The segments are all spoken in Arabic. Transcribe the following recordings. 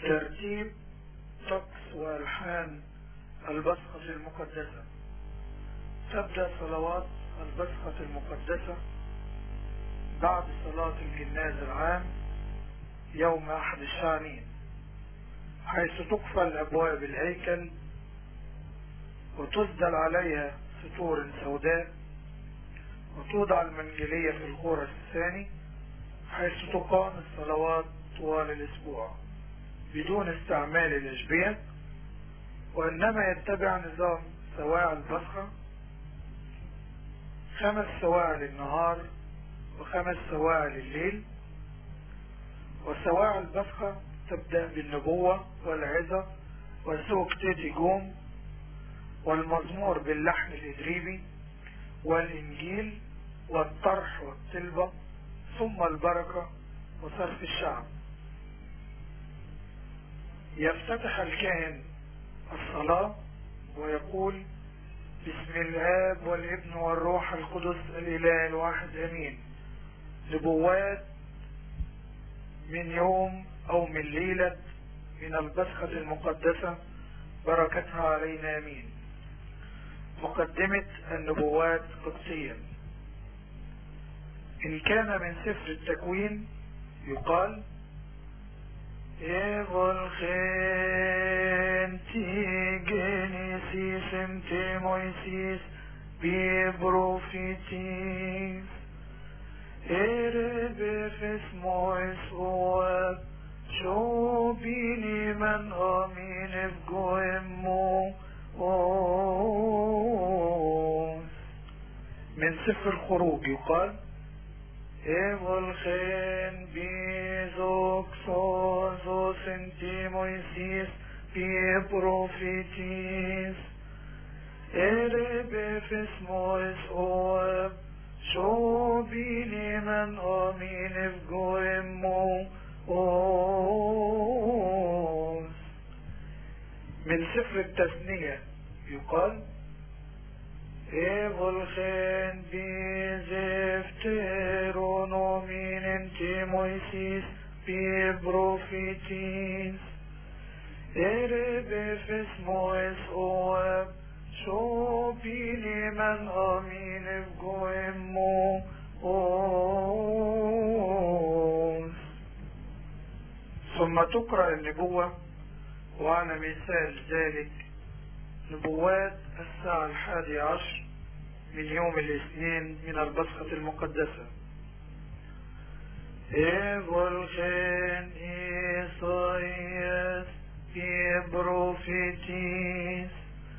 ترتيب طقس وألحان البصخة المقدسة. تبدأ صلوات البصخة المقدسة بعد صلاة الجناز العام يوم أحد الشعانين، حيث تقفل أبواب الهيكل وتسدل عليها ستور سوداء، وتوضع المنجلية في الخورس الثاني، حيث تقام الصلوات طوال الأسبوع بدون استعمال الأشبية، وإنما يتبع نظام سواعي البصخة: 5 سواعي للنهار و5 سواعي لليل. وسواعي البصخة تبدأ بالنبوة والعظة وسوق تيتي جوم والمزمور باللحن الإدريبي والإنجيل والطرح والطلبة، ثم البركة وصرف الشعب. يفتتح الكاهن الصلاة ويقول: بسم الآب والابن والروح القدس الإله الواحد آمين. نبوات من يوم أو من ليلة من البصخة المقدسة، بركتها علينا آمين. مقدمة النبوات قدسيا. إن كان من سفر التكوين يقال: Evolgen ti genesis ente Moisis bibrophetis erebefes Mois oab shobini man amin evgoemmo os. من سفر الخروج يقال: Evolgen bizoxosos ente Moisis bibrophetis erebefes Mois oab shobini man amin evgoemmo os. من سفر التثنية يقال: Evolgen bizefteronomin ente Moisis bibrophetis erebefes Mois oab shobini man amin evgoemmo os. ثم تقرأ النبوة، وعلى مثال ذلك نبوات الساعة 11 من يوم الاثنين من البصخة المقدسة. Evolgen Isaias bibrophetis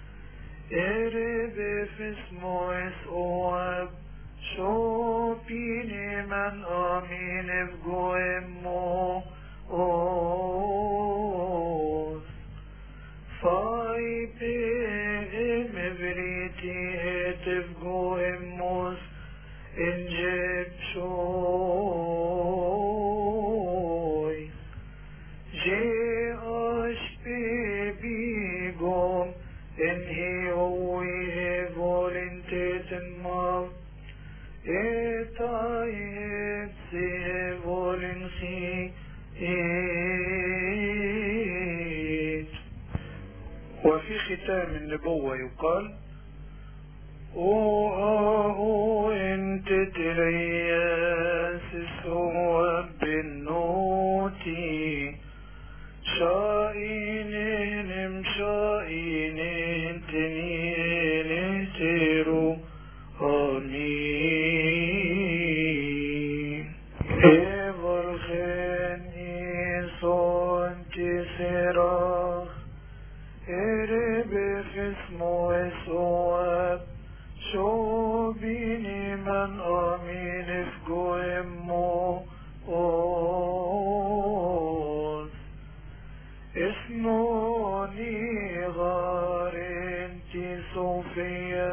erebefes Mois oab shobini man amin evgoemmo os. Fai pe'em evriti et evgoemos Egyptoi je ashpe bigom en heoi evolinteten mav etai et se evolinchi وفي ختام النبوة يقال: او انت ترياس سوى بالنوتي شائنين مشائنين تنين تيرو آمين. Evolgen إيسون تسراخ erebefes Mois oab shobini man amin evgoemmo os. Esnoni garenti Sofia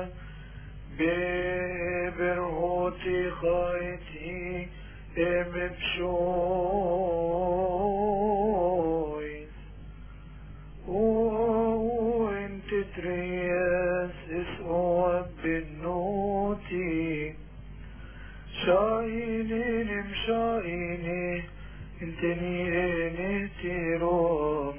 beberhoti chaiti emepshois Trias is oab بالنوتي شاينين مشايني انتني تيرو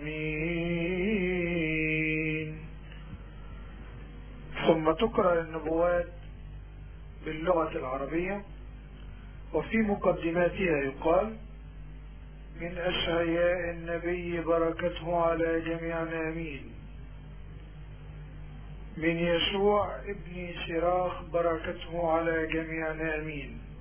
ثم تقرأ النبوات باللغة العربية، وفي مقدماتها يقال: من أشعياء النبي بركته على جميعنا آمين. من يشوع ابن سراخ بركته على جميعنا آمين.